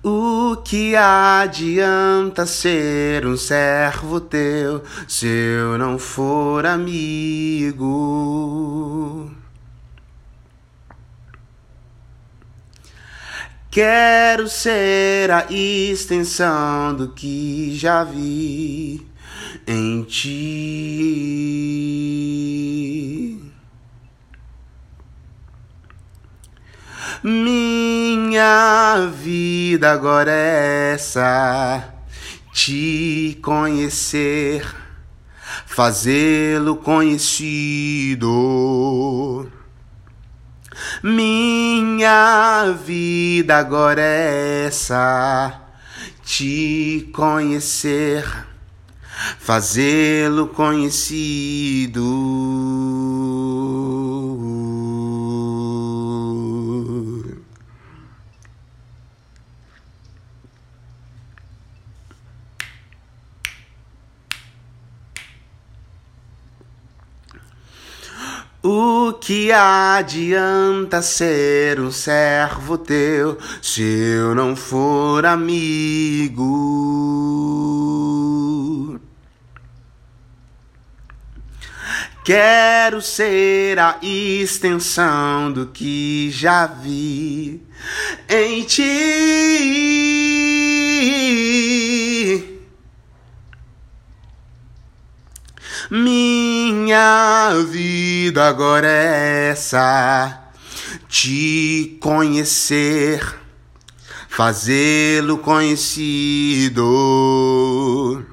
O que adianta ser um servo teu se eu não for amigo? Quero ser a extensão do que já vi em ti. Minha vida agora é essa, te conhecer, fazê-lo conhecido. Minha vida agora é essa, te conhecer, fazê-lo conhecido. O que adianta ser um servo teu se eu não for amigo? Quero ser a extensão do que já vi em ti. Minha vida agora é essa, te conhecer, fazê-lo conhecido.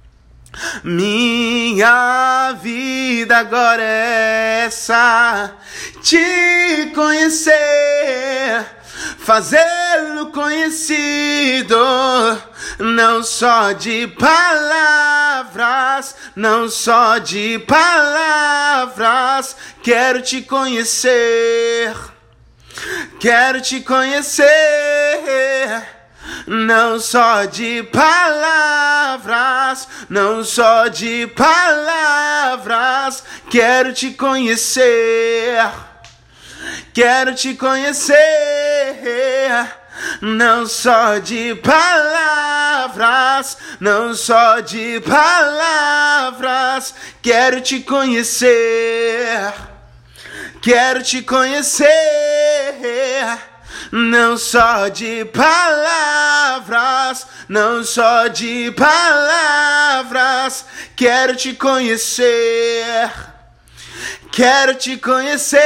Minha vida agora é essa, te conhecer, fazê-lo conhecido. Não só de palavras, não só de palavras, quero te conhecer, quero te conhecer. Não só de palavras, não só de palavras, quero te conhecer, quero te conhecer. Não só de palavras, não só de palavras, quero te conhecer, quero te conhecer. Não só de palavras, não só de palavras, quero te conhecer, quero te conhecer.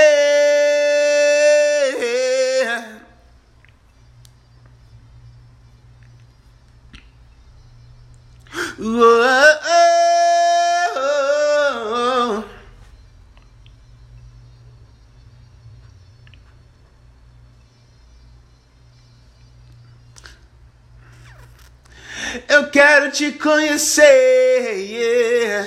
Eu quero te conhecer, yeah.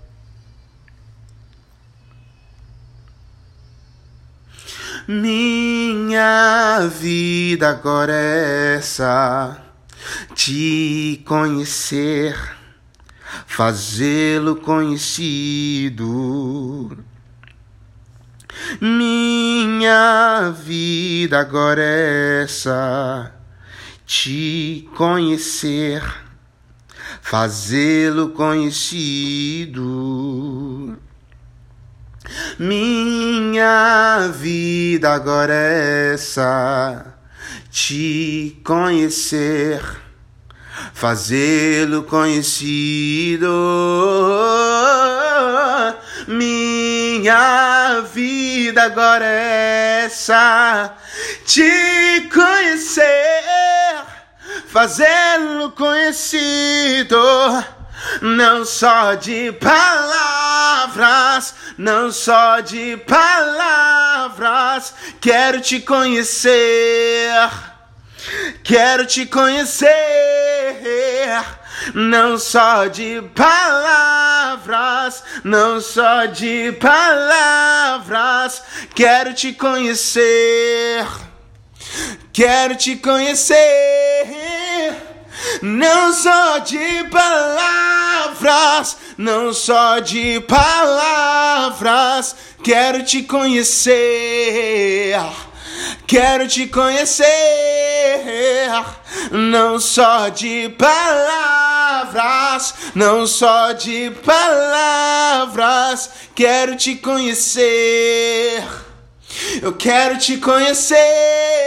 Minha vida agora é essa, te conhecer, fazê-lo conhecido. Minha vida agora é essa, te conhecer, fazê-lo conhecido. Minha vida agora é essa, te conhecer, fazê-lo conhecido. Minha vida agora é essa, te conhecer, fazê-lo conhecido. Não só de palavras, não só de palavras, quero te conhecer, quero te conhecer. Não só de palavras, não só de palavras, quero te conhecer, quero te conhecer. Não só de palavras, não só de palavras, quero te conhecer, quero te conhecer. não só de palavras, não só de palavras. Quero te conhecer, eu quero te conhecer.